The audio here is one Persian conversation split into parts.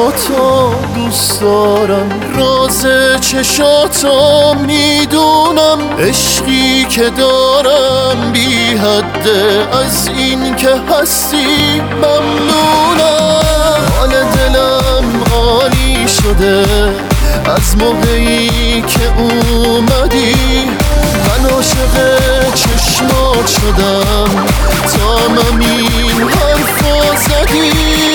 تو دوست دارم، راز چشاتو میدونم، عشقی که دارم بی حده، از این که هستی ممنونم. حال دلم عالی شده از موقعی که اومدی، من عاشق چشمات شدم تا همین حرفا زدی.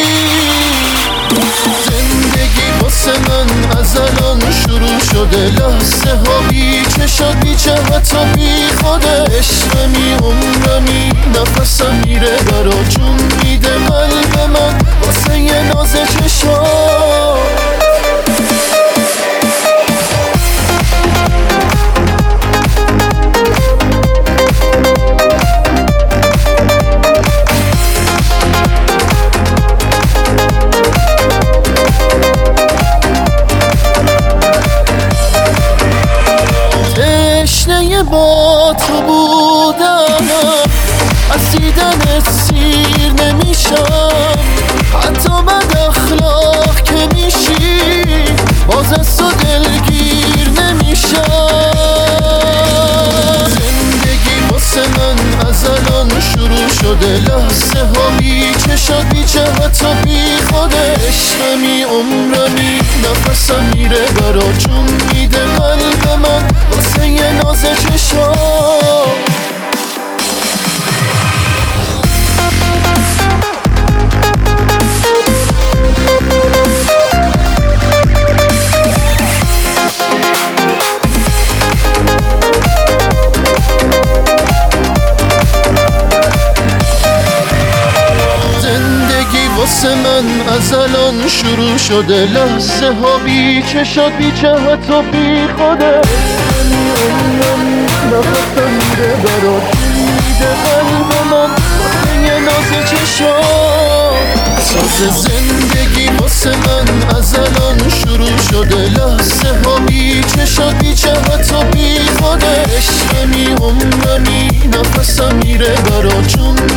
زندگی واسه من از الان شروع شده، لحظه ها بی چشات بی جهت و بی خوده، عشقمی عمرمی نفسم میره برا، جون میده قلب من واسه یه ناز چشات. با تو بودنم، از دیدنت سیر نمیشم، حتی بد اخلاق که میشی باز از تو دلگیر نمیشم. زندگی واسه من از الان شروع شده، لحظه ها بی چشات بی جهت و بی خوده، عشقمی عمرمی نفسم میره برا، جون میده قلب من واسه یه ناز چشات. واسه من از الان شروع شده، لحظه ها بی چشات بی جهت و بی خوده، نفسم میره برا، میده قلب من واسه یه ناز چشات. ساز زندگی واسه من از الان شروع شده، لحظه ها بی چشات بی جهت و بی خوده، عشقمی عمرمی نفسم میره برا، جون